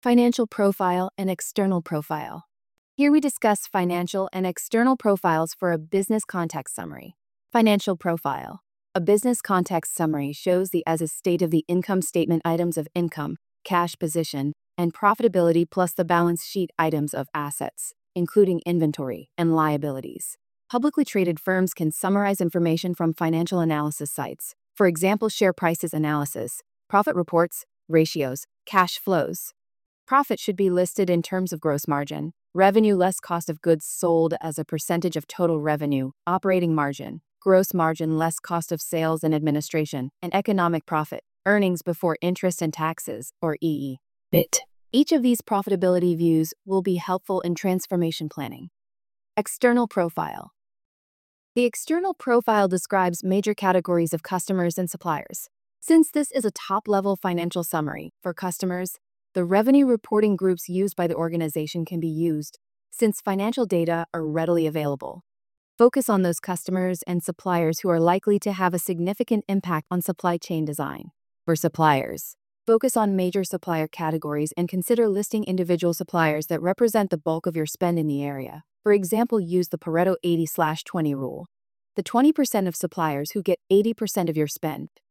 Financial profile and external profile. Here we discuss financial and external profiles for a business context summary. Financial profile. A business context summary shows the as-is state of the income statement items of income, cash position, and profitability plus the balance sheet items of assets, including inventory and liabilities. Publicly traded firms can summarize information from financial analysis sites, for example, share prices analysis, profit reports, ratios, cash flows. Profit should be listed in terms of gross margin, revenue less cost of goods sold as a percentage of total revenue, operating margin, gross margin less cost of sales and administration, and economic profit, earnings before interest and taxes, or EBIT. Each of these profitability views will be helpful in transformation planning. External profile. The external profile describes major categories of customers and suppliers. Since this is a top-level financial summary for customers, the revenue reporting groups used by the organization can be used, since financial data are readily available. Focus on those customers and suppliers who are likely to have a significant impact on supply chain design. For suppliers, focus on major supplier categories and consider listing individual suppliers that represent the bulk of your spend in the area. For example, use the Pareto 80/20 rule. The 20% of suppliers who get 80% of your spend